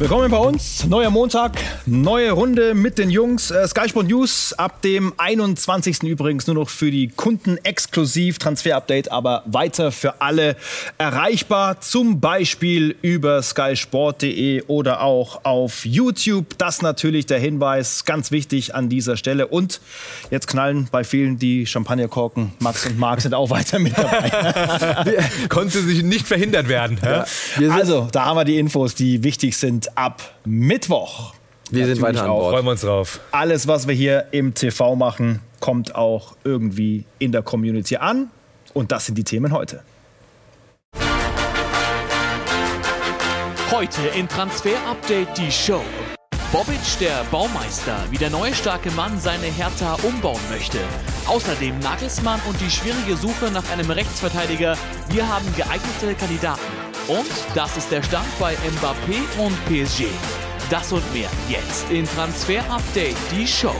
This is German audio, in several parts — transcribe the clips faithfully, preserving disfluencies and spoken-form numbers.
Willkommen bei uns. Neuer Montag, neue Runde mit den Jungs. Äh, Sky Sport News ab dem einundzwanzigsten übrigens nur noch für die Kunden exklusiv. Transfer-Update, aber weiter für alle erreichbar. Zum Beispiel über sky sport punkt de oder auch auf YouTube. Das natürlich der Hinweis, ganz wichtig an dieser Stelle. Und jetzt knallen bei vielen die Champagnerkorken. Max und Marc sind auch weiter mit dabei. Konnte sich nicht verhindert werden. Ja. Also, da haben wir die Infos, die wichtig sind ab Mittwoch. Wir sind weiter an Bord. Freuen wir uns drauf. Alles, was wir hier im T V machen, kommt auch irgendwie in der Community an. Und das sind die Themen heute. Heute in Transfer Update die Show. Bobic, der Baumeister, wie der neue starke Mann seine Hertha umbauen möchte. Außerdem Nagelsmann und die schwierige Suche nach einem Rechtsverteidiger. Wir haben geeignete Kandidaten. Und das ist der Stand bei Mbappé und P S G. Das und mehr jetzt in Transfer Update, die Show.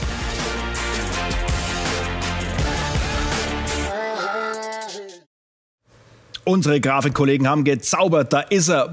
Unsere Grafikkollegen haben gezaubert. Da ist er,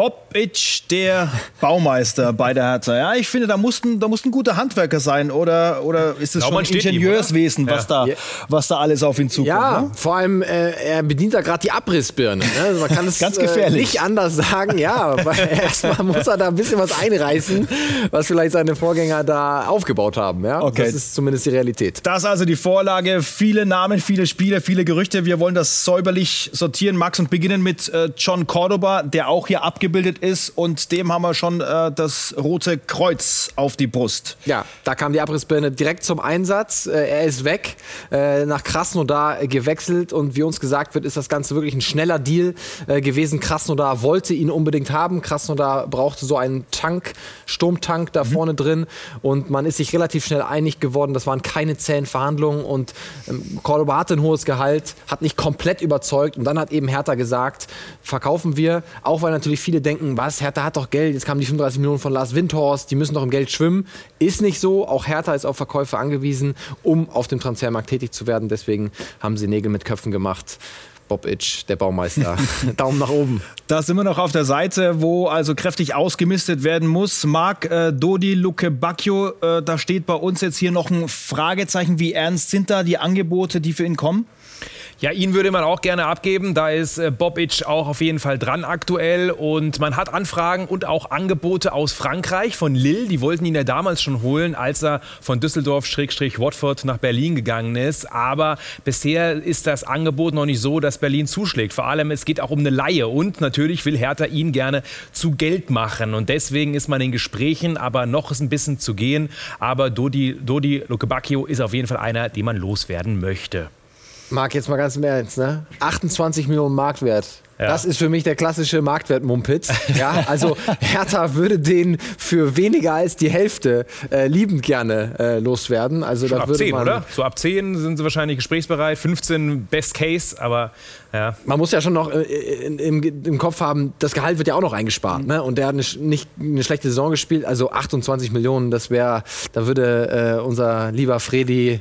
Bobic, der Baumeister bei der Hertha. Ja, ich finde, da mussten, da mussten gute Handwerker sein. Oder, oder ist es schon Ingenieurswesen, ihm, was, da, ja. was da alles auf ihn zukommt? Ja, ne? vor allem, äh, er bedient da gerade die Abrissbirne. Ne? Also man kann es Ganz gefährlich. Äh, nicht anders sagen. Ja, erstmal muss er da ein bisschen was einreißen, was vielleicht seine Vorgänger da aufgebaut haben. Ja? Okay. Das ist zumindest die Realität. Das ist also die Vorlage. Viele Namen, viele Spiele, viele Gerüchte. Wir wollen das säuberlich sortieren, Max, und beginnen mit äh, John Cordoba, der auch hier abgebildet ist. Und dem haben wir schon äh, das rote Kreuz auf die Brust. Ja, da kam die Abrissbirne direkt zum Einsatz. Äh, er ist weg, äh, nach Krasnodar gewechselt. Und wie uns gesagt wird, ist das Ganze wirklich ein schneller Deal äh, gewesen. Krasnodar wollte ihn unbedingt haben. Krasnodar brauchte so einen Tank, Sturmtank da mhm. vorne drin. Und man ist sich relativ schnell einig geworden. Das waren keine zähen Verhandlungen. Und ähm, Cordoba hatte ein hohes Gehalt, hat nicht komplett überzeugt. Und dann hat eben Hertha gesagt, verkaufen wir. Auch weil natürlich viele denken, was, Hertha hat doch Geld. Jetzt kamen die fünfunddreißig Millionen von Lars Windhorst. Die müssen doch im Geld schwimmen. Ist nicht so. Auch Hertha ist auf Verkäufe angewiesen, um auf dem Transfermarkt tätig zu werden. Deswegen haben sie Nägel mit Köpfen gemacht. Bobic, der Baumeister. Daumen nach oben. Da sind wir noch auf der Seite, wo also kräftig ausgemistet werden muss. Marc, äh, Dodi Lukebakio, äh, da steht bei uns jetzt hier noch ein Fragezeichen. Wie ernst sind da die Angebote, die für ihn kommen? Ja, ihn würde man auch gerne abgeben. Da ist äh, Bobic auch auf jeden Fall dran aktuell. Und man hat Anfragen und auch Angebote aus Frankreich, von Lille. Die wollten ihn ja damals schon holen, als er von Düsseldorf-Watford nach Berlin gegangen ist. Aber bisher ist das Angebot noch nicht so, dass Berlin zuschlägt. Vor allem, es geht auch um eine Leihe. Und natürlich will Hertha ihn gerne zu Geld machen. Und deswegen ist man in Gesprächen, aber noch ist ein bisschen zu gehen. Aber Dodi, Dodi Lukebakio ist auf jeden Fall einer, den man loswerden möchte. Marc, jetzt mal ganz im Ernst, ne? achtundzwanzig Millionen Marktwert. Ja. Das ist für mich der klassische Marktwert-Mumpitz. Ja, also Hertha würde den für weniger als die Hälfte äh, liebend gerne äh, loswerden. Also schon da ab würde zehn, man, oder? So ab zehn sind sie wahrscheinlich gesprächsbereit. fünfzehn Best Case, aber ja. Man muss ja schon noch äh, in, im, im Kopf haben, das Gehalt wird ja auch noch eingespart. Mhm. Ne? Und der hat eine, nicht eine schlechte Saison gespielt. Also achtundzwanzig Millionen, das wäre, da würde äh, unser lieber Fredi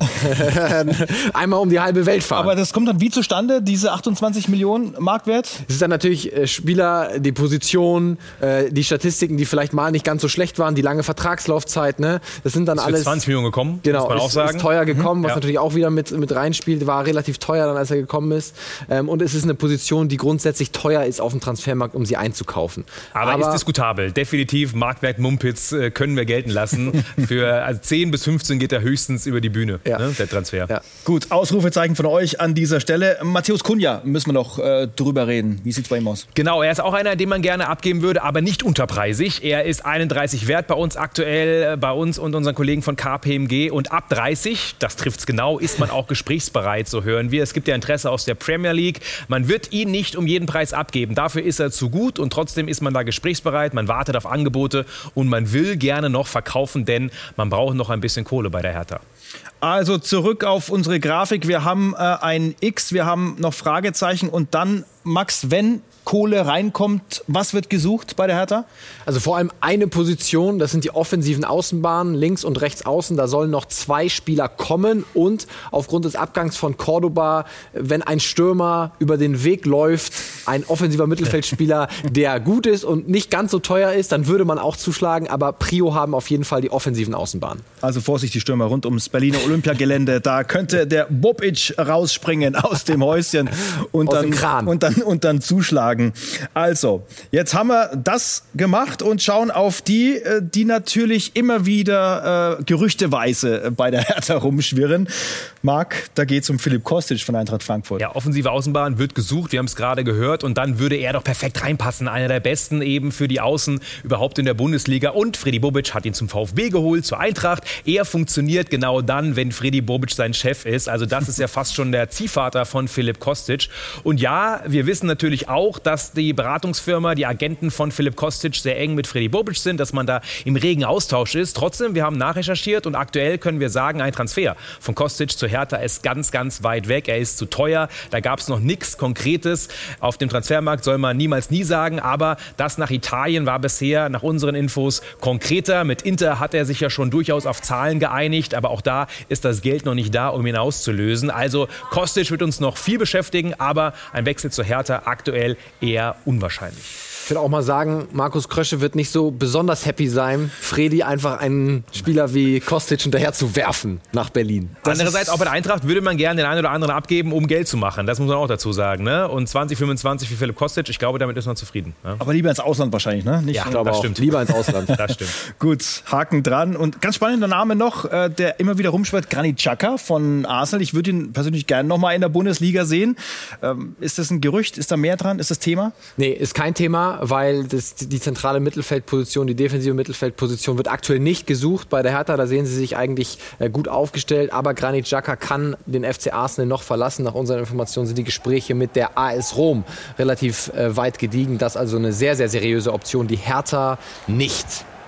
einmal um die halbe Welt fahren. Aber das kommt dann wie zustande, diese achtundzwanzig Millionen Marktwert? Es ist dann natürlich äh, Spieler, die Position, äh, die Statistiken, die vielleicht mal nicht ganz so schlecht waren, die lange Vertragslaufzeit, ne? Das sind dann ist alles. Für zwanzig Millionen gekommen, genau, muss man ist, auch sagen. Ist teuer gekommen, mhm, was ja. natürlich auch wieder mit, mit reinspielt, war relativ teuer dann, als er gekommen ist. Ähm, und es ist eine Position, die grundsätzlich teuer ist auf dem Transfermarkt, um sie einzukaufen. Aber, Aber ist diskutabel. Definitiv Marktwert Mumpitz äh, können wir gelten lassen. Für also zehn bis fünfzehn geht er höchstens über die Bühne, ja. ne, der Transfer. Ja. Gut, Ausrufezeichen von euch an dieser Stelle. Matthäus Cunha müssen wir noch äh, drüber reden. Wie sieht es bei ihm aus? Genau, er ist auch einer, den man gerne abgeben würde, aber nicht unterpreisig. Er ist einunddreißig wert bei uns aktuell, bei uns und unseren Kollegen von K P M G. Und ab dreißig, das trifft's genau, ist man auch gesprächsbereit, so hören wir. Es gibt ja Interesse aus der Premier League. Man wird ihn nicht um jeden Preis abgeben. Dafür ist er zu gut und trotzdem ist man da gesprächsbereit. Man wartet auf Angebote und man will gerne noch verkaufen, denn man braucht noch ein bisschen Kohle bei der Hertha. Also zurück auf unsere Grafik. Wir haben äh, ein X, wir haben noch Fragezeichen und dann, Max, wenn Kohle reinkommt. Was wird gesucht bei der Hertha? Also vor allem eine Position, das sind die offensiven Außenbahnen, links und rechts außen. Da sollen noch zwei Spieler kommen und aufgrund des Abgangs von Cordoba, wenn ein Stürmer über den Weg läuft, ein offensiver Mittelfeldspieler, der gut ist und nicht ganz so teuer ist, dann würde man auch zuschlagen. Aber Prio haben auf jeden Fall die offensiven Außenbahnen. Also Vorsicht, die Stürmer rund ums Berliner Olympiagelände. Da könnte der Bobic rausspringen aus dem Häuschen und, aus dann, dem Kran. und, dann, und dann zuschlagen. Also, jetzt haben wir das gemacht und schauen auf die, die natürlich immer wieder äh, gerüchteweise bei der Hertha rumschwirren. Marc, da geht es um Philipp Kostic von Eintracht Frankfurt. Ja, offensive Außenbahn wird gesucht, wir haben es gerade gehört. Und dann würde er doch perfekt reinpassen. Einer der besten eben für die Außen überhaupt in der Bundesliga. Und Freddy Bobic hat ihn zum VfB geholt, zur Eintracht. Er funktioniert genau dann, wenn Freddy Bobic sein Chef ist. Also das ist ja fast schon der Ziehvater von Philipp Kostic. Und ja, wir wissen natürlich auch, dass die Beratungsfirma, die Agenten von Philipp Kostic sehr eng mit Freddy Bobic sind, dass man da im regen Austausch ist. Trotzdem, wir haben nachrecherchiert und aktuell können wir sagen, ein Transfer von Kostic zur Hertha ist ganz, ganz weit weg. Er ist zu teuer. Da gab es noch nichts Konkretes. Auf dem Transfermarkt soll man niemals nie sagen, aber das nach Italien war bisher nach unseren Infos konkreter. Mit Inter hat er sich ja schon durchaus auf Zahlen geeinigt, aber auch da ist das Geld noch nicht da, um ihn auszulösen. Also Kostic wird uns noch viel beschäftigen, aber ein Wechsel zur Hertha aktuell eher unwahrscheinlich. Ich würde auch mal sagen, Markus Krösche wird nicht so besonders happy sein, Freddy einfach einen Spieler wie Kostic hinterher zu werfen nach Berlin. Das Andererseits auch bei der Eintracht würde man gerne den einen oder anderen abgeben, um Geld zu machen. Das muss man auch dazu sagen. Ne? Und zwanzig fünfundzwanzig für Philipp Kostic, ich glaube, damit ist man zufrieden. Ne? Aber lieber ins Ausland wahrscheinlich, ne? Nicht ja, ich glaube das auch. Stimmt. Lieber ins Ausland. Das stimmt. Gut, Haken dran. Und ganz spannender Name noch, äh, der immer wieder rumschwirrt, Granit Xhaka von Arsenal. Ich würde ihn persönlich gerne noch mal in der Bundesliga sehen. Ähm, ist das ein Gerücht? Ist da mehr dran? Ist das Thema? Nee, ist kein Thema, weil das, die zentrale Mittelfeldposition, die defensive Mittelfeldposition wird aktuell nicht gesucht bei der Hertha. Da sehen sie sich eigentlich äh, gut aufgestellt. Aber Granit Xhaka kann den F C Arsenal noch verlassen. Nach unseren Informationen sind die Gespräche mit der A S Rom relativ äh, weit gediegen. Das ist also eine sehr, sehr seriöse Option. Die Hertha nicht.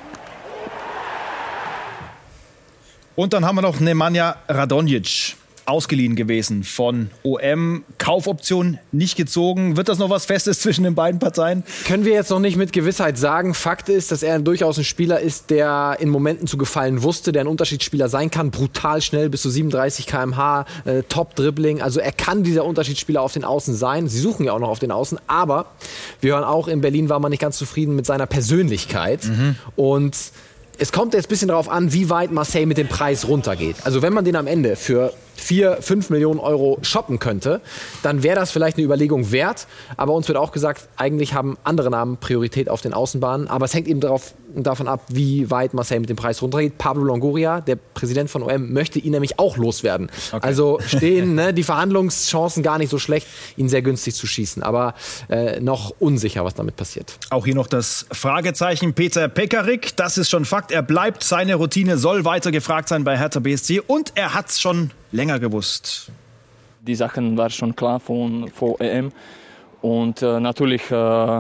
Und dann haben wir noch Nemanja Radonjic. Ausgeliehen gewesen von O M. Kaufoption nicht gezogen. Wird das noch was Festes zwischen den beiden Parteien? Können wir jetzt noch nicht mit Gewissheit sagen. Fakt ist, dass er durchaus ein Spieler ist, der in Momenten zu gefallen wusste, der ein Unterschiedsspieler sein kann. Brutal schnell, bis zu siebenunddreißig Kilometer pro Stunde, äh, Top-Dribbling. Also er kann dieser Unterschiedsspieler auf den Außen sein. Sie suchen ja auch noch auf den Außen. Aber wir hören auch, in Berlin war man nicht ganz zufrieden mit seiner Persönlichkeit. Mhm. Und es kommt jetzt ein bisschen darauf an, wie weit Marseille mit dem Preis runtergeht. Also wenn man den am Ende für vier, fünf Millionen Euro shoppen könnte, dann wäre das vielleicht eine Überlegung wert. Aber uns wird auch gesagt, eigentlich haben andere Namen Priorität auf den Außenbahnen. Aber es hängt eben darauf, davon ab, wie weit Marseille mit dem Preis runtergeht. Pablo Longoria, der Präsident von O M, möchte ihn nämlich auch loswerden. Okay. Also stehen ne, die Verhandlungschancen gar nicht so schlecht, ihn sehr günstig zu schießen. Aber äh, noch unsicher, was damit passiert. Auch hier noch das Fragezeichen Peter Pekarik. Das ist schon Fakt. Er bleibt. Seine Routine soll weiter gefragt sein bei Hertha B S C. Und er hat es schon länger gewusst. Die Sachen waren schon klar von, von E M. Und äh, natürlich, äh,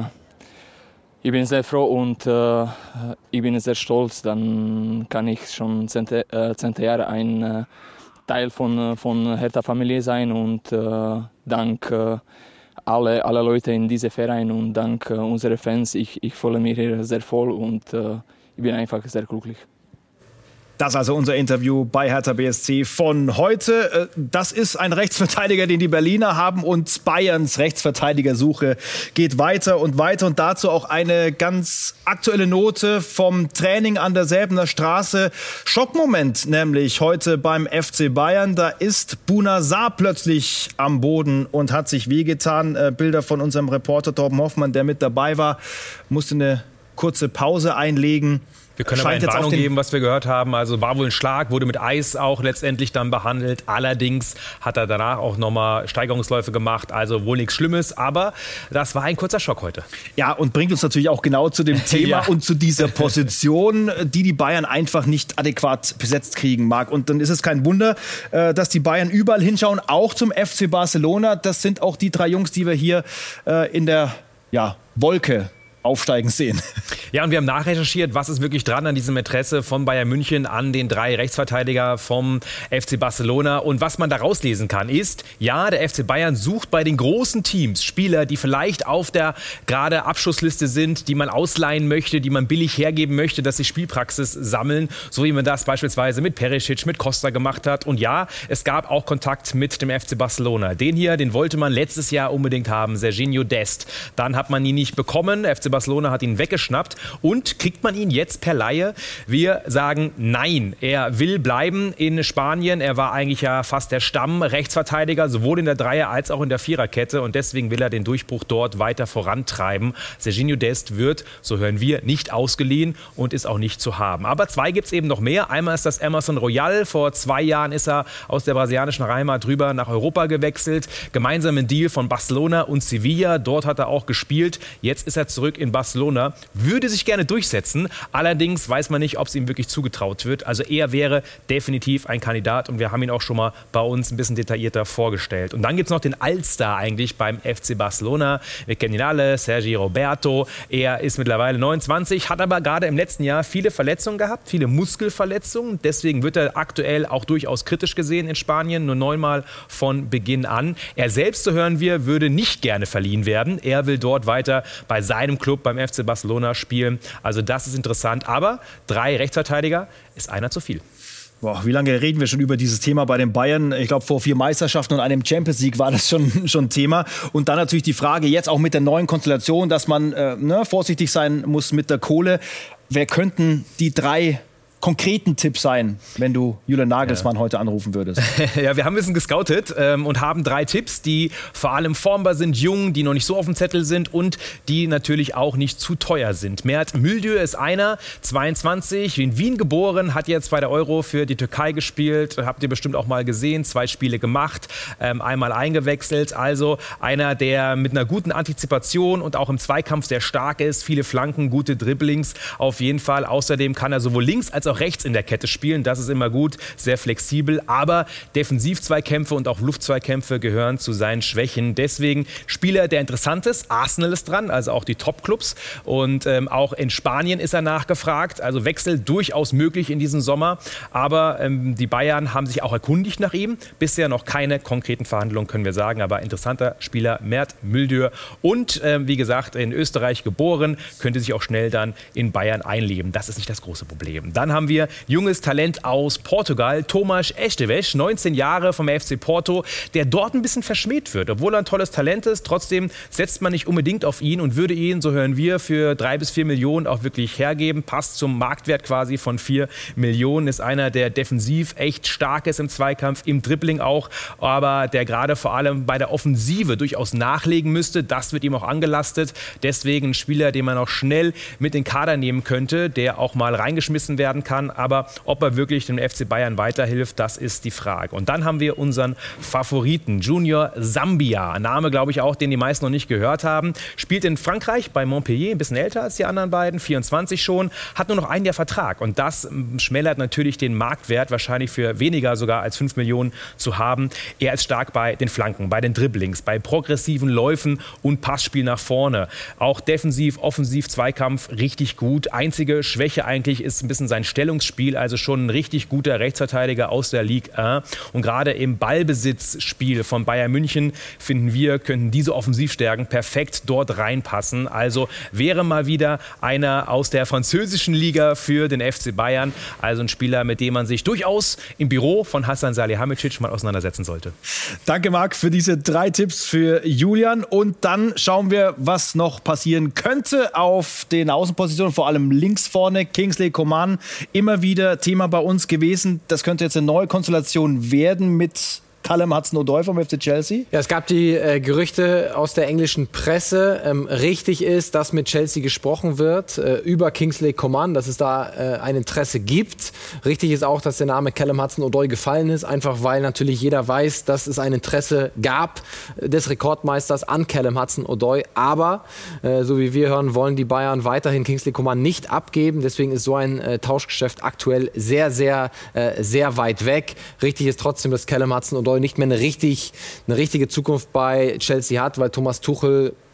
ich bin sehr froh und äh, ich bin sehr stolz. Dann kann ich schon zehn äh, Jahre ein äh, Teil von, von Hertha-Familie sein. Und äh, dank äh, alle, alle Leute in diesem Verein und dank äh, unserer Fans, ich, ich fühle mich hier sehr voll und äh, ich bin einfach sehr glücklich. Das also unser Interview bei Hertha B S C von heute. Das ist ein Rechtsverteidiger, den die Berliner haben, und Bayerns Rechtsverteidigersuche geht weiter und weiter. Und dazu auch eine ganz aktuelle Note vom Training an der Säbener Straße. Schockmoment nämlich heute beim F C Bayern. Da ist Bouna Sarr plötzlich am Boden und hat sich wehgetan. Bilder von unserem Reporter Torben Hoffmann, der mit dabei war, musste eine kurze Pause einlegen. Wir können aber eine Warnung geben, was wir gehört haben. Also war wohl ein Schlag, wurde mit Eis auch letztendlich dann behandelt. Allerdings hat er danach auch nochmal Steigerungsläufe gemacht. Also wohl nichts Schlimmes, aber das war ein kurzer Schock heute. Ja, und bringt uns natürlich auch genau zu dem Thema ja. und zu dieser Position, die die Bayern einfach nicht adäquat besetzt kriegen mag. Und dann ist es kein Wunder, dass die Bayern überall hinschauen, auch zum F C Barcelona. Das sind auch die drei Jungs, die wir hier in der ja, Wolke aufsteigen sehen. Ja, und wir haben nachrecherchiert, was ist wirklich dran an diesem Interesse von Bayern München an den drei Rechtsverteidiger vom F C Barcelona. Und was man da rauslesen kann, ist, ja, der F C Bayern sucht bei den großen Teams Spieler, die vielleicht auf der gerade Abschussliste sind, die man ausleihen möchte, die man billig hergeben möchte, dass sie Spielpraxis sammeln, so wie man das beispielsweise mit Perisic, mit Costa gemacht hat. Und ja, es gab auch Kontakt mit dem F C Barcelona. Den hier, den wollte man letztes Jahr unbedingt haben, Serginho Dest. Dann hat man ihn nicht bekommen, der F C Barcelona hat ihn weggeschnappt. Und kriegt man ihn jetzt per Leihe? Wir sagen nein. Er will bleiben in Spanien. Er war eigentlich ja fast der Stamm-Rechtsverteidiger, sowohl in der Dreier- als auch in der Viererkette. Und deswegen will er den Durchbruch dort weiter vorantreiben. Serginho Dest wird, so hören wir, nicht ausgeliehen und ist auch nicht zu haben. Aber zwei gibt es eben noch mehr. Einmal ist das Emerson Royal. Vor zwei Jahren ist er aus der brasilianischen Heimat rüber nach Europa gewechselt. Gemeinsam ein Deal von Barcelona und Sevilla. Dort hat er auch gespielt. Jetzt ist er zurück in Barcelona. Würde sich gerne durchsetzen. Allerdings weiß man nicht, ob es ihm wirklich zugetraut wird. Also er wäre definitiv ein Kandidat und wir haben ihn auch schon mal bei uns ein bisschen detaillierter vorgestellt. Und dann gibt es noch den Allstar eigentlich beim F C Barcelona. Wir kennen ihn alle, Sergi Roberto. Er ist mittlerweile neunundzwanzig, hat aber gerade im letzten Jahr viele Verletzungen gehabt, viele Muskelverletzungen. Deswegen wird er aktuell auch durchaus kritisch gesehen in Spanien, nur neunmal von Beginn an. Er selbst, so hören wir, würde nicht gerne verliehen werden. Er will dort weiter bei seinem Club beim F C Barcelona spielen. Also das ist interessant. Aber drei Rechtsverteidiger ist einer zu viel. Boah, wie lange reden wir schon über dieses Thema bei den Bayern? Ich glaube, vor vier Meisterschaften und einem Champions League war das schon, schon Thema. Und dann natürlich die Frage, jetzt auch mit der neuen Konstellation, dass man äh, ne, vorsichtig sein muss mit der Kohle. Wer könnten die drei konkreten Tipp sein, wenn du Julian Nagelsmann ja. heute anrufen würdest? Ja, wir haben ein bisschen gescoutet ähm, und haben drei Tipps, die vor allem formbar sind, jung, die noch nicht so auf dem Zettel sind und die natürlich auch nicht zu teuer sind. Mert Müldür ist einer, zweiundzwanzig, in Wien geboren, hat jetzt bei der Euro für die Türkei gespielt, habt ihr bestimmt auch mal gesehen, zwei Spiele gemacht, ähm, einmal eingewechselt, also einer, der mit einer guten Antizipation und auch im Zweikampf sehr stark ist, viele Flanken, gute Dribblings auf jeden Fall. Außerdem kann er sowohl links als auch rechts in der Kette spielen, das ist immer gut, sehr flexibel, aber Defensiv-Zweikämpfe und auch Luft-Zweikämpfe gehören zu seinen Schwächen. Deswegen Spieler, der interessant ist, Arsenal ist dran, also auch die Top-Clubs und ähm, auch in Spanien ist er nachgefragt, also Wechsel durchaus möglich in diesem Sommer, aber ähm, die Bayern haben sich auch erkundigt nach ihm, bisher noch keine konkreten Verhandlungen, können wir sagen, aber interessanter Spieler, Mert Müldür und ähm, wie gesagt, in Österreich geboren, könnte sich auch schnell dann in Bayern einleben, das ist nicht das große Problem. Dann haben wir junges Talent aus Portugal, Tomás Esteves, neunzehn Jahre vom F C Porto, der dort ein bisschen verschmäht wird. Obwohl er ein tolles Talent ist, trotzdem setzt man nicht unbedingt auf ihn und würde ihn, so hören wir, für drei bis vier Millionen auch wirklich hergeben. Passt zum Marktwert quasi von vier Millionen, ist einer, der defensiv echt stark ist im Zweikampf, im Dribbling auch, aber der gerade vor allem bei der Offensive durchaus nachlegen müsste. Das wird ihm auch angelastet. Deswegen ein Spieler, den man auch schnell mit in den Kader nehmen könnte, der auch mal reingeschmissen werden kann. Aber ob er wirklich dem F C Bayern weiterhilft, das ist die Frage. Und dann haben wir unseren Favoriten, Junior Sambia. Ein Name, glaube ich, auch, den die meisten noch nicht gehört haben. Spielt in Frankreich bei Montpellier, ein bisschen älter als die anderen beiden, vierundzwanzig schon, hat nur noch ein Jahr Vertrag. Und das schmälert natürlich den Marktwert, wahrscheinlich für weniger sogar als fünf Millionen zu haben. Er ist stark bei den Flanken, bei den Dribblings, bei progressiven Läufen und Passspiel nach vorne. Auch defensiv, offensiv, Zweikampf richtig gut. Einzige Schwäche eigentlich ist ein bisschen sein Stellungsspiel, also schon ein richtig guter Rechtsverteidiger aus der Ligue eins. Und gerade im Ballbesitzspiel von Bayern München, finden wir, könnten diese Offensivstärken perfekt dort reinpassen. Also wäre mal wieder einer aus der französischen Liga für den F C Bayern. Also ein Spieler, mit dem man sich durchaus im Büro von Hasan Salihamidzic mal auseinandersetzen sollte. Danke, Marc, für diese drei Tipps für Julian. Und dann schauen wir, was noch passieren könnte auf den Außenpositionen, vor allem links vorne. Kingsley Coman, immer wieder Thema bei uns gewesen. Das könnte jetzt eine neue Konstellation werden mit Callum Hudson-Odoi vom F C Chelsea? Ja, es gab die äh, Gerüchte aus der englischen Presse. Ähm, richtig ist, dass mit Chelsea gesprochen wird äh, über Kingsley Coman, dass es da äh, ein Interesse gibt. Richtig ist auch, dass der Name Callum Hudson-Odoi gefallen ist, einfach weil natürlich jeder weiß, dass es ein Interesse gab des Rekordmeisters an Callum Hudson-Odoi. Aber, äh, so wie wir hören, wollen die Bayern weiterhin Kingsley Coman nicht abgeben. Deswegen ist so ein äh, Tauschgeschäft aktuell sehr, sehr, äh, sehr weit weg. Richtig ist trotzdem, dass Callum Hudson-Odoi nicht mehr eine, richtig, eine richtige Zukunft bei Chelsea hat, weil Thomas Tuchel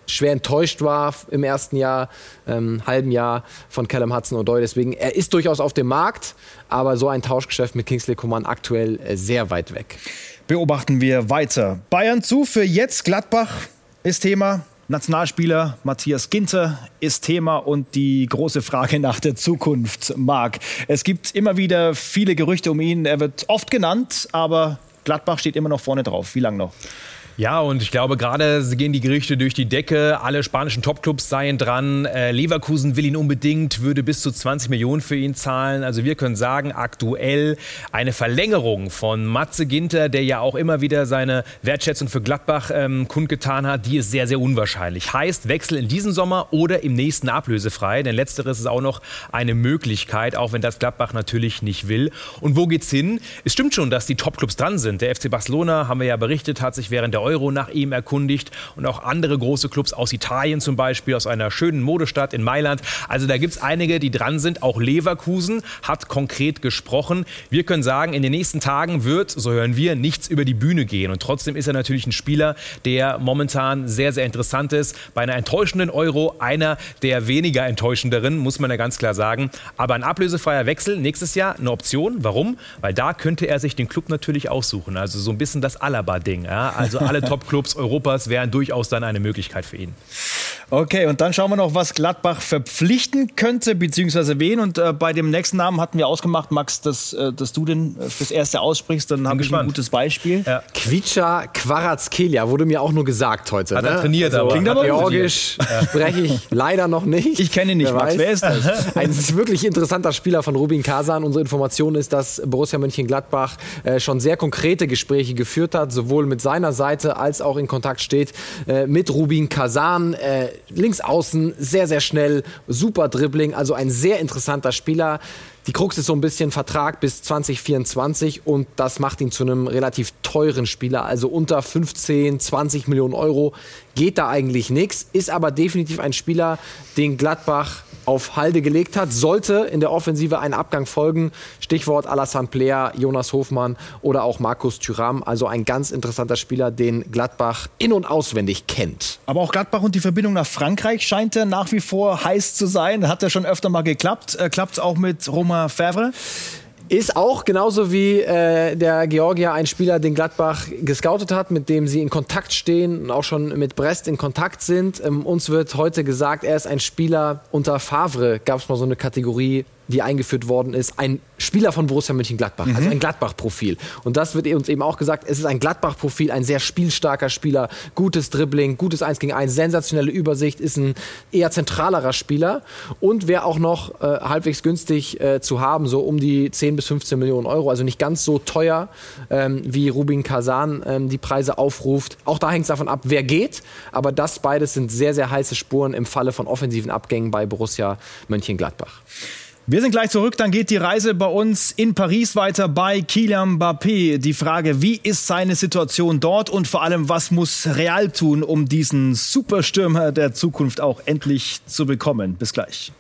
schwer enttäuscht war im ersten Jahr, ähm, halben Jahr von Callum Hudson-Odoi. Deswegen, er ist durchaus auf dem Markt, aber so ein Tauschgeschäft mit Kingsley Coman aktuell äh, sehr weit weg. Beobachten wir weiter. Bayern zu für jetzt. Gladbach ist Thema. Nationalspieler Matthias Ginter ist Thema und die große Frage nach der Zukunft, Marc. Es gibt immer wieder viele Gerüchte um ihn. Er wird oft genannt, aber Gladbach steht immer noch vorne drauf. Wie lange noch? Ja, und ich glaube, gerade gehen die Gerüchte durch die Decke. Alle spanischen Topclubs seien dran. Äh, Leverkusen will ihn unbedingt, würde bis zu zwanzig Millionen für ihn zahlen. Also wir können sagen, aktuell eine Verlängerung von Matze Ginter, der ja auch immer wieder seine Wertschätzung für Gladbach ähm, kundgetan hat, die ist sehr, sehr unwahrscheinlich. Heißt, Wechsel in diesem Sommer oder im nächsten ablösefrei. Denn letzteres ist auch noch eine Möglichkeit, auch wenn das Gladbach natürlich nicht will. Und wo geht's hin? Es stimmt schon, dass die Topclubs dran sind. Der F C Barcelona, haben wir ja berichtet, hat sich während der Euro nach ihm erkundigt und auch andere große Clubs aus Italien zum Beispiel, aus einer schönen Modestadt in Mailand. Also da gibt es einige, die dran sind. Auch Leverkusen hat konkret gesprochen. Wir können sagen, in den nächsten Tagen wird, so hören wir, nichts über die Bühne gehen. Und trotzdem ist er natürlich ein Spieler, der momentan sehr, sehr interessant ist. Bei einer enttäuschenden Euro einer der weniger enttäuschenderen, muss man ja ganz klar sagen. Aber ein ablösefreier Wechsel nächstes Jahr eine Option. Warum? Weil da könnte er sich den Club natürlich aussuchen. Also so ein bisschen das Alaba-Ding. Ja? Also alle Top-Clubs Europas wären durchaus dann eine Möglichkeit für ihn. Okay, und dann schauen wir noch, was Gladbach verpflichten könnte, beziehungsweise wen. Und äh, bei dem nächsten Namen hatten wir ausgemacht, Max, dass, äh, dass du den fürs Erste aussprichst. Dann habe ich ein gutes Beispiel. Ja. Kvicha Kvaratskhelia wurde mir auch nur gesagt heute. Hat er ne? trainiert, also, aber. Klingt aber Georgisch ja. spreche ich leider noch nicht. Ich kenne ihn nicht, Wer Max. weiß. Wer ist das? Ein wirklich interessanter Spieler von Rubin Kazan. Unsere Information ist, dass Borussia Mönchengladbach äh, schon sehr konkrete Gespräche geführt hat, sowohl mit seiner Seite als auch in Kontakt steht äh, mit Rubin Kazan. Äh, links außen, sehr, sehr schnell, super Dribbling, also ein sehr interessanter Spieler. Die Krux ist so ein bisschen Vertrag bis zwanzig vierundzwanzig und das macht ihn zu einem relativ teuren Spieler, also unter fünfzehn, zwanzig Millionen Euro geht da eigentlich nichts, ist aber definitiv ein Spieler, den Gladbach auf Halde gelegt hat. Sollte in der Offensive ein Abgang folgen, Stichwort Alassane Plea, Jonas Hofmann oder auch Markus Thuram, also ein ganz interessanter Spieler, den Gladbach in- und auswendig kennt. Aber auch Gladbach und die Verbindung nach Frankreich scheint ja nach wie vor heiß zu sein. Hat ja schon öfter mal geklappt. Äh, klappt es auch mit Romain Fèvre? Ist auch genauso wie äh, der Georgier ein Spieler, den Gladbach gescoutet hat, mit dem sie in Kontakt stehen und auch schon mit Brest in Kontakt sind. Ähm, uns wird heute gesagt, er ist ein Spieler unter Favre, gab es mal so eine Kategorie, die eingeführt worden ist, ein Spieler von Borussia Mönchengladbach, mhm. also ein Gladbach-Profil. Und das wird uns eben auch gesagt, es ist ein Gladbach-Profil, ein sehr spielstarker Spieler, gutes Dribbling, gutes eins gegen eins, sensationelle Übersicht, ist ein eher zentralerer Spieler und wäre auch noch äh, halbwegs günstig äh, zu haben, so um die zehn bis fünfzehn Millionen Euro, also nicht ganz so teuer, ähm, wie Rubin Kazan ähm, die Preise aufruft. Auch da hängt es davon ab, wer geht, aber das beides sind sehr, sehr heiße Spuren im Falle von offensiven Abgängen bei Borussia Mönchengladbach. Wir sind gleich zurück, dann geht die Reise bei uns in Paris weiter bei Kylian Mbappé. Die Frage, wie ist seine Situation dort und vor allem, was muss Real tun, um diesen Superstürmer der Zukunft auch endlich zu bekommen? Bis gleich.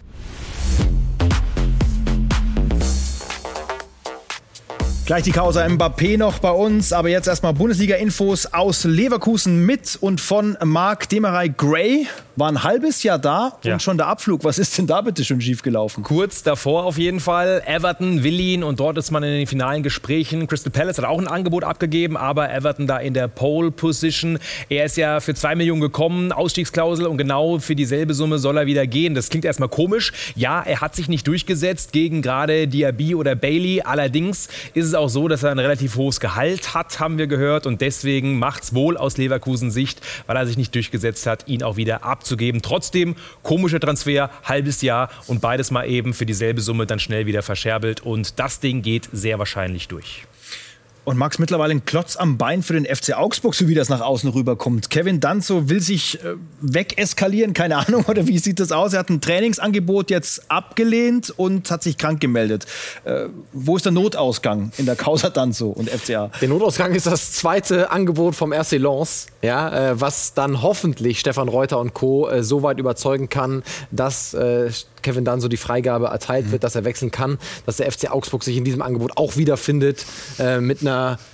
Gleich die Causa Mbappé noch bei uns, aber jetzt erstmal Bundesliga-Infos aus Leverkusen mit und von Marc Demarai-Gray. War ein halbes Jahr da und ja. schon der Abflug. Was ist denn da bitte schon schiefgelaufen? Kurz davor auf jeden Fall. Everton will ihn und dort ist man in den finalen Gesprächen. Crystal Palace hat auch ein Angebot abgegeben, aber Everton da in der Pole-Position. Er ist ja für zwei Millionen gekommen, Ausstiegsklausel, und genau für dieselbe Summe soll er wieder gehen. Das klingt erstmal komisch. Ja, er hat sich nicht durchgesetzt gegen gerade Diaby oder Bailey. Allerdings ist es auch so, dass er ein relativ hohes Gehalt hat, haben wir gehört. Und deswegen macht es wohl aus Leverkusens Sicht, weil er sich nicht durchgesetzt hat, ihn auch wieder abzugeben. Trotzdem, komischer Transfer, halbes Jahr und beides mal eben für dieselbe Summe dann schnell wieder verscherbelt. Und das Ding geht sehr wahrscheinlich durch. Und Max, mittlerweile ein Klotz am Bein für den F C Augsburg, so wie das nach außen rüberkommt. Kevin Danso will sich äh, wegeskalieren, keine Ahnung, oder wie sieht das aus? Er hat ein Trainingsangebot jetzt abgelehnt und hat sich krank gemeldet. Äh, wo ist der Notausgang in der Causa Danso und F C A? Der Notausgang ist das zweite Angebot vom R C Lens, ja, äh, was dann hoffentlich Stefan Reuter und Co. Äh, so weit überzeugen kann, dass äh, Kevin Danso die Freigabe erteilt wird, dass er wechseln kann, dass der F C Augsburg sich in diesem Angebot auch wiederfindet, äh, mit einer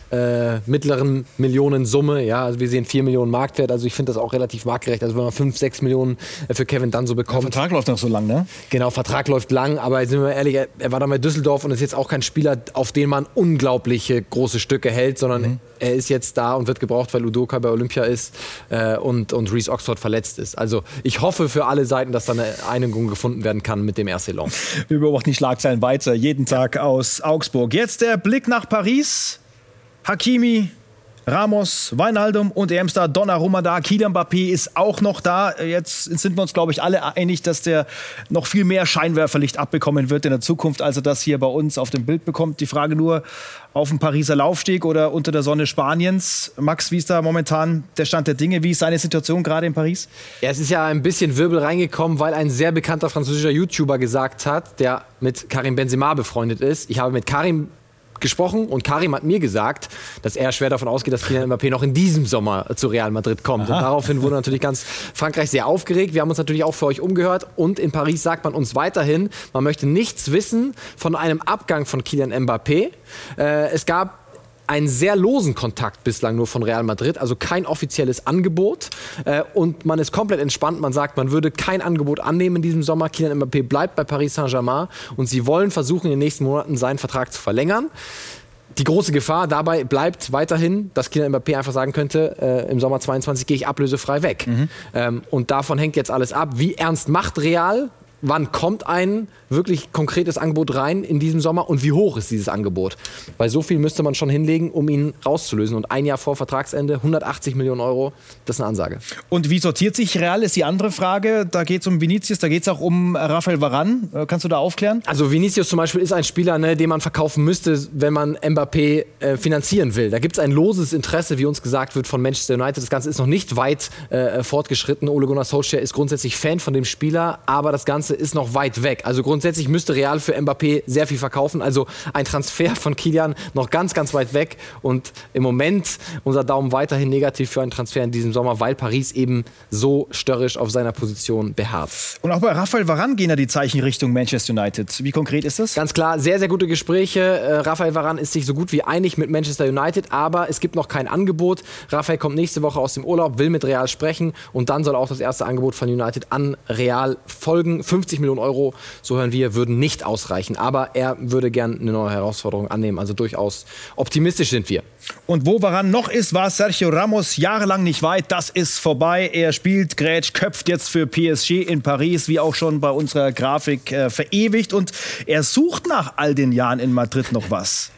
äh, mittleren Millionensumme. Ja, also wir sehen vier Millionen Marktwert. Also ich finde das auch relativ marktgerecht. Also wenn man fünf, sechs Millionen für Kevin Danso bekommt. Der Vertrag läuft noch so lang, ne? Genau, Vertrag läuft lang. Aber sind wir ehrlich, er, er war da bei Düsseldorf und ist jetzt auch kein Spieler, auf den man unglaubliche große Stücke hält, sondern mhm. er ist jetzt da und wird gebraucht, weil Udoka bei Olympia ist äh, und, und Reece Oxford verletzt ist. Also ich hoffe für alle Seiten, dass da eine Einigung gefunden werden kann mit dem R C Lens. Wir beobachten die Schlagzeilen weiter, jeden Tag aus Augsburg. Jetzt der Blick nach Paris. Hakimi, Ramos, Wijnaldum und E M-Star Donnarumma da. Kylian Mbappé ist auch noch da. Jetzt sind wir uns, glaube ich, alle einig, dass der noch viel mehr Scheinwerferlicht abbekommen wird in der Zukunft, als er das hier bei uns auf dem Bild bekommt. Die Frage nur, auf dem Pariser Laufsteg oder unter der Sonne Spaniens. Max, wie ist da momentan der Stand der Dinge? Wie ist seine Situation gerade in Paris? Ja, es ist ja ein bisschen Wirbel reingekommen, weil ein sehr bekannter französischer YouTuber gesagt hat, der mit Karim Benzema befreundet ist. Ich habe mit Karim gesprochen und Karim hat mir gesagt, dass er schwer davon ausgeht, dass Kylian Mbappé noch in diesem Sommer zu Real Madrid kommt. Aha. Und daraufhin wurde natürlich ganz Frankreich sehr aufgeregt. Wir haben uns natürlich auch für euch umgehört und in Paris sagt man uns weiterhin, man möchte nichts wissen von einem Abgang von Kylian Mbappé. Äh, es gab einen sehr losen Kontakt bislang nur von Real Madrid, also kein offizielles Angebot. Äh, und man ist komplett entspannt. Man sagt, man würde kein Angebot annehmen in diesem Sommer. Kylian Mbappé bleibt bei Paris Saint-Germain und sie wollen versuchen, in den nächsten Monaten seinen Vertrag zu verlängern. Die große Gefahr dabei bleibt weiterhin, dass Kylian Mbappé einfach sagen könnte, äh, im Sommer zweiundzwanzig gehe ich ablösefrei weg. Mhm. Ähm, und davon hängt jetzt alles ab. Wie ernst macht Real? Wann kommt ein wirklich konkretes Angebot rein in diesem Sommer und wie hoch ist dieses Angebot? Weil so viel müsste man schon hinlegen, um ihn rauszulösen. Und ein Jahr vor Vertragsende, hundertachtzig Millionen Euro, das ist eine Ansage. Und wie sortiert sich Real, ist die andere Frage. Da geht es um Vinicius, da geht es auch um Rafael Varane. Kannst du da aufklären? Also Vinicius zum Beispiel ist ein Spieler, ne, den man verkaufen müsste, wenn man Mbappé äh, finanzieren will. Da gibt es ein loses Interesse, wie uns gesagt wird, von Manchester United. Das Ganze ist noch nicht weit äh, fortgeschritten. Ole Gunnar Solskjaer ist grundsätzlich Fan von dem Spieler, aber das Ganze ist noch weit weg. Also grundsätzlich müsste Real für Mbappé sehr viel verkaufen. Also ein Transfer von Kylian noch ganz, ganz weit weg. Und im Moment unser Daumen weiterhin negativ für einen Transfer in diesem Sommer, weil Paris eben so störrisch auf seiner Position beharrt. Und auch bei Rafael Varane gehen ja die Zeichen Richtung Manchester United. Wie konkret ist das? Ganz klar, sehr, sehr gute Gespräche. Äh, Rafael Varane ist sich so gut wie einig mit Manchester United, aber es gibt noch kein Angebot. Rafael kommt nächste Woche aus dem Urlaub, will mit Real sprechen und dann soll auch das erste Angebot von United an Real folgen. fünfzig Millionen Euro, so hören wir, würden nicht ausreichen. Aber er würde gern eine neue Herausforderung annehmen. Also durchaus optimistisch sind wir. Und wo Varane noch ist, war Sergio Ramos jahrelang nicht weit. Das ist vorbei. Er spielt, grätscht, köpft jetzt für P S G in Paris, wie auch schon bei unserer Grafik äh, verewigt. Und er sucht nach all den Jahren in Madrid noch was.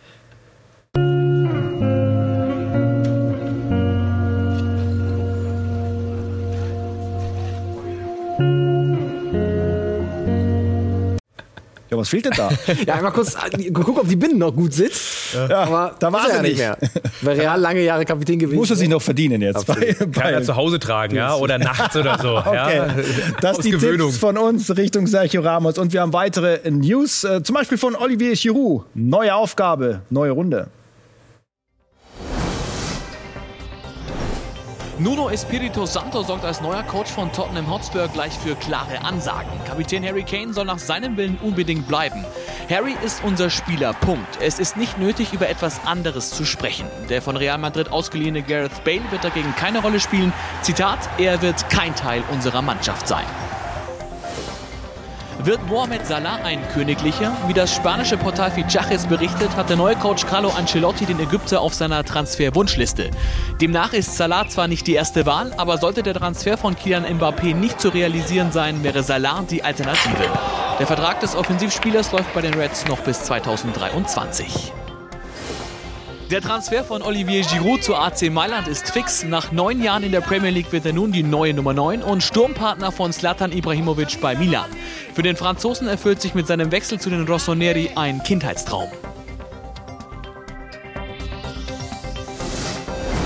Ja, was fehlt denn da? Ja, einmal kurz gucken, ob die Binde noch gut sitzt. Ja, aber da war er ja nicht mehr. Weil Real lange Jahre Kapitän gewesen. Muss er sich noch verdienen jetzt. Bei, Kann er zu Hause tragen, ja? Oder nachts oder so. Okay. Ja? Das sind die Tipps von uns Richtung Sergio Ramos. Und wir haben weitere News, äh, zum Beispiel von Olivier Giroud. Neue Aufgabe, neue Runde. Nuno Espirito Santo sorgt als neuer Coach von Tottenham Hotspur gleich für klare Ansagen. Kapitän Harry Kane soll nach seinem Willen unbedingt bleiben. Harry ist unser Spieler, Punkt. Es ist nicht nötig, über etwas anderes zu sprechen. Der von Real Madrid ausgeliehene Gareth Bale wird dagegen keine Rolle spielen. Zitat, er wird kein Teil unserer Mannschaft sein. Wird Mohamed Salah ein Königlicher? Wie das spanische Portal Fichajes berichtet, hat der neue Coach Carlo Ancelotti den Ägypter auf seiner Transferwunschliste. Demnach ist Salah zwar nicht die erste Wahl, aber sollte der Transfer von Kylian Mbappé nicht zu realisieren sein, wäre Salah die Alternative. Der Vertrag des Offensivspielers läuft bei den Reds noch bis zweitausenddreiundzwanzig. Der Transfer von Olivier Giroud zu A C Mailand ist fix. Nach neun Jahren in der Premier League wird er nun die neue Nummer neun und Sturmpartner von Zlatan Ibrahimovic bei Milan. Für den Franzosen erfüllt sich mit seinem Wechsel zu den Rossoneri ein Kindheitstraum.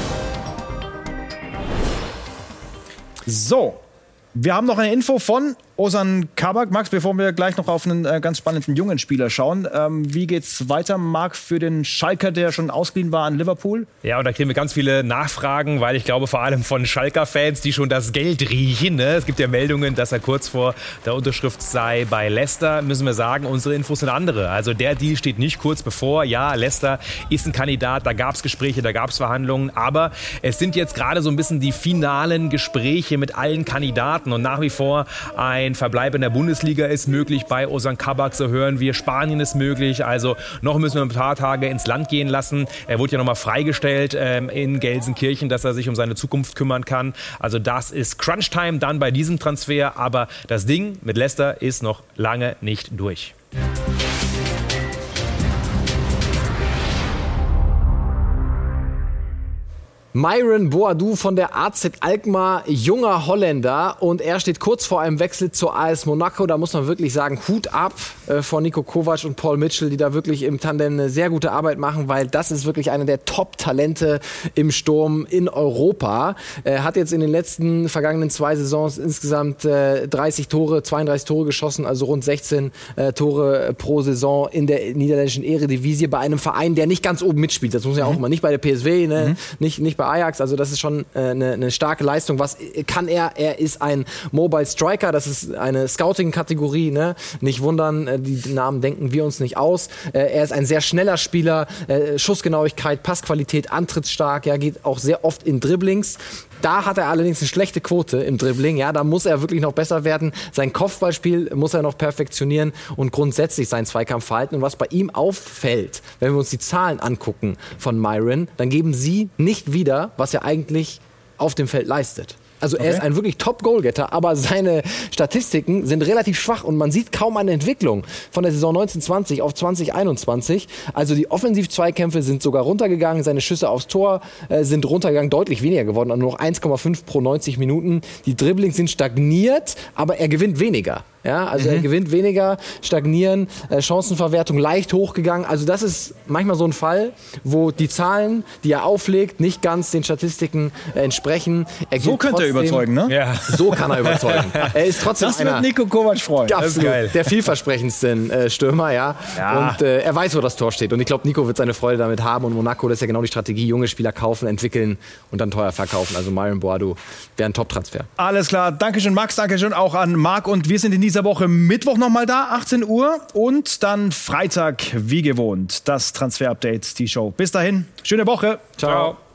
So, wir haben noch eine Info von Ozan Kabak, Max, bevor wir gleich noch auf einen äh, ganz spannenden jungen Spieler schauen. Ähm, wie geht's weiter, Marc, für den Schalker, der schon ausgeliehen war an Liverpool? Ja, und da kriegen wir ganz viele Nachfragen, weil ich glaube vor allem von Schalker-Fans, die schon das Geld riechen. Ne? Es gibt ja Meldungen, dass er kurz vor der Unterschrift sei bei Leicester. Müssen wir sagen, unsere Infos sind andere. Also der Deal steht nicht kurz bevor. Ja, Leicester ist ein Kandidat, da gab es Gespräche, da gab es Verhandlungen. Aber es sind jetzt gerade so ein bisschen die finalen Gespräche mit allen Kandidaten. Und nach wie vor ein Ein Verbleib in der Bundesliga ist möglich bei Ozan Kabak, so hören wir. Spanien ist möglich, also noch müssen wir ein paar Tage ins Land gehen lassen. Er wurde ja nochmal freigestellt ähm, in Gelsenkirchen, dass er sich um seine Zukunft kümmern kann. Also das ist Crunch-Time dann bei diesem Transfer, aber das Ding mit Leicester ist noch lange nicht durch. Myron Boadou von der A Z Alkmaar, junger Holländer, und er steht kurz vor einem Wechsel zur A S Monaco. Da muss man wirklich sagen, Hut ab äh, von Niko Kovac und Paul Mitchell, die da wirklich im Tandem eine sehr gute Arbeit machen, weil das ist wirklich einer der Top-Talente im Sturm in Europa. Er hat jetzt in den letzten vergangenen zwei Saisons insgesamt äh, dreißig Tore, zweiunddreißig Tore geschossen, also rund sechzehn äh, Tore pro Saison in der niederländischen Eredivisie bei einem Verein, der nicht ganz oben mitspielt. Das muss man ja auch immer, nicht bei der P S V, ne? mhm. nicht, nicht bei Ajax, also das ist schon eine äh, ne starke Leistung. Was kann er? Er ist ein Mobile Striker, das ist eine Scouting-Kategorie, ne? Nicht wundern, äh, die Namen denken wir uns nicht aus. Äh, er ist ein sehr schneller Spieler, äh, Schussgenauigkeit, Passqualität, antrittsstark, ja, geht auch sehr oft in Dribblings. Da hat er allerdings eine schlechte Quote im Dribbling. Ja, da muss er wirklich noch besser werden. Sein Kopfballspiel muss er noch perfektionieren und grundsätzlich sein Zweikampfverhalten. Und was bei ihm auffällt, wenn wir uns die Zahlen angucken von Myron, dann geben sie nicht wieder, was er eigentlich auf dem Feld leistet. Also okay. Er ist ein wirklich Top-Goalgetter, aber seine Statistiken sind relativ schwach und man sieht kaum eine Entwicklung von der Saison neunzehn zwanzig auf zwanzig einundzwanzig. Also die Offensiv-Zweikämpfe sind sogar runtergegangen, seine Schüsse aufs Tor äh, sind runtergegangen, deutlich weniger geworden, also nur noch eins Komma fünf pro neunzig Minuten. Die Dribblings sind stagniert, aber er gewinnt weniger. Ja, also mhm. er gewinnt weniger, stagnieren, äh, Chancenverwertung leicht hochgegangen. Also das ist manchmal so ein Fall, wo die Zahlen, die er auflegt, nicht ganz den Statistiken äh, entsprechen. Er so könnte er überzeugen, ne? Ja. So kann er überzeugen. Er ist trotzdem das einer, wird Niko Kovac freuen. Absolut, das ist geil. Der vielversprechendsten äh, Stürmer, ja. ja. Und äh, er weiß, wo das Tor steht. Und ich glaube, Nico wird seine Freude damit haben. Und Monaco, das ist ja genau die Strategie, junge Spieler kaufen, entwickeln und dann teuer verkaufen. Also Myron Boadou wäre ein Top-Transfer. Alles klar. Dankeschön, Max. Dankeschön auch an Marc. Und wir sind in dieser Woche Mittwoch nochmal da, achtzehn Uhr. Und dann Freitag, wie gewohnt, das Transfer-Update, die Show. Bis dahin, schöne Woche. Ciao. Ciao.